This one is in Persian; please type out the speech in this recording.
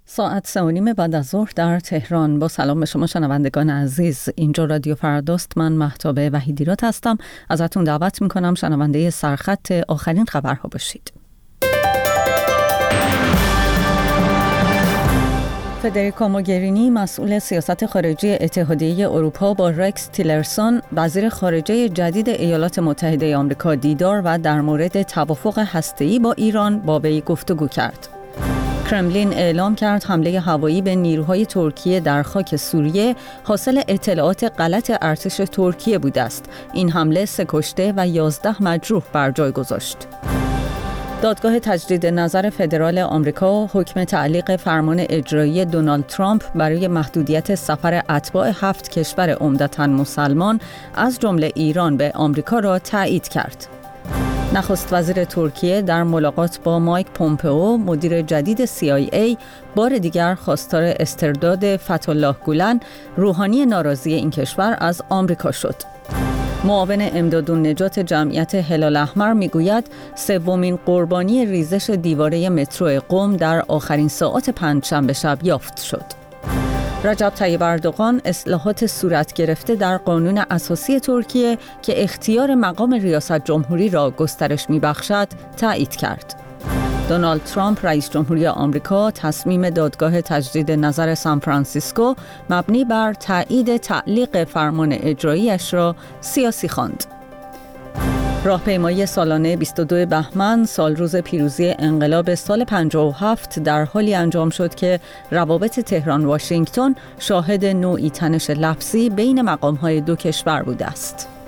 ساعت 3:30 بعد از ظهر در تهران. با سلام به شما شنوندگان عزیز، اینجا رادیو فرداست. من مهتاب وحیدیراد هستم. ازتون دعوت میکنم شنونده سرخط آخرین خبرها باشید. فدریکا موگرینی مسئول سیاست خارجی اتحادیه اروپا با رکس تیلرسون وزیر خارجه جدید ایالات متحده آمریکا دیدار و در مورد توافق هسته‌ای با ایران با وی گفتگو کرد. کرملین اعلام کرد حمله هوایی به نیروهای ترکیه در خاک سوریه حاصل اطلاعات غلط ارتش ترکیه بوده است. این حمله 3 کشته و 11 مجروح بر جای گذاشت. دادگاه تجدید نظر فدرال آمریکا حکم تعلیق فرمان اجرایی دونالد ترامپ برای محدودیت سفر اتباع 7 کشور عمدتاً مسلمان از جمله ایران به آمریکا را تایید کرد. نخست وزیر ترکیه در ملاقات با مایک پومپئو مدیر جدید CIA بار دیگر خواستار استرداد فتح‌الله گولن، روحانی ناراضی این کشور از آمریکا شد. معاون امداد و نجات جمعیت هلال احمر میگوید 3مین قربانی ریزش دیواره مترو قم در آخرین ساعات پنجشنبه شب یافت شد. رجب طیب اردوغان اصلاحات صورت گرفته در قانون اساسی ترکیه که اختیار مقام ریاست جمهوری را گسترش می‌بخشد تایید کرد. دونالد ترامپ رئیس جمهوری آمریکا تصمیم دادگاه تجدید نظر سان فرانسیسکو مبنی بر تایید تعلیق فرمان اجرایی‌اش را سیاسی خواند. راهپیمایی سالانه 22 بهمن سال روز پیروزی انقلاب سال 57 در حالی انجام شد که روابط تهران واشنگتن شاهد نوعی تنش لفظی بین مقام‌های دو کشور بوده است.